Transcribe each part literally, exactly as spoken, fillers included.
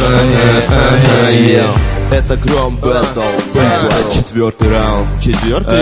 Это Гром Бэтл, четвертый раунд, четвертый.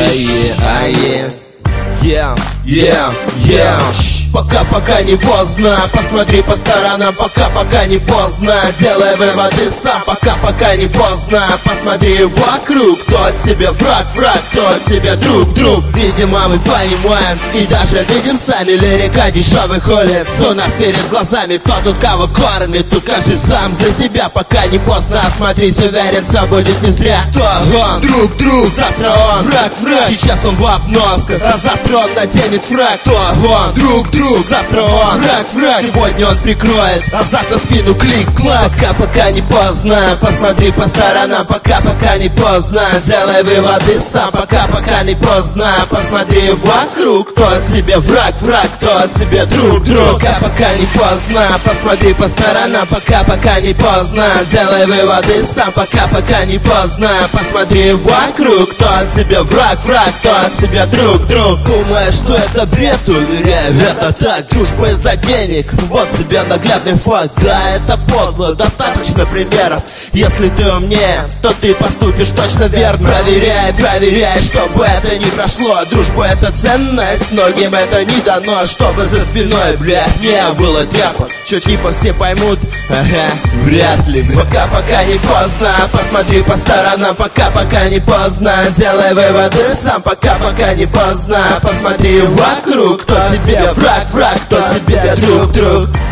Yeah, yeah, yeah. Пока-пока не поздно, посмотри по сторонам, пока-пока не поздно. Делай выводы сам, пока-пока не поздно. Посмотри вокруг, кто тебе враг, враг, кто тебе друг, друг. Видимо, мы понимаем и даже видим сами. Лирика дешевых улиц у нас перед глазами. Кто тут кого кормит, тут каждый сам за себя. Пока не поздно, осмотрись, уверен, все будет не зря. Кто он? Друг, друг, завтра он враг, враг. Сейчас он в обносках, а завтра он наденет фраг. Кто он? Друг, друг. Завтра он враг, враг. Сегодня он прикроет, а завтра спину клик-клак. Пока-пока не поздно, посмотри по сторонам. Пока-пока не поздно, делай выводы сам. Пока-пока не поздно, посмотри вокруг. Кто тебе враг, враг, кто тебе друг, друг. Пока-пока не поздно, посмотри по сторонам. Пока-пока не поздно, делай выводы сам. Пока-пока не поздно, посмотри вокруг. Кто тебе враг, враг, кто тебе друг, друг. Думаешь, что это бред? Уверяю, это так, дружба из-за денег. Вот тебе наглядный факт, да, это подло. Достаточно примеров. Если ты умнее, то ты поступишь точно верно. Проверяй, проверяй, чтобы это не прошло. Дружба это ценность, многим это не дано. Чтобы за спиной, блядь, не было тряпок. Чё типа все поймут? Ага, вряд ли. Пока-пока не поздно, посмотри по сторонам. Пока-пока не поздно, делай выводы сам. Пока-пока не поздно, посмотри вокруг. Кто тебе враг, враг, кто тебе друг, друг.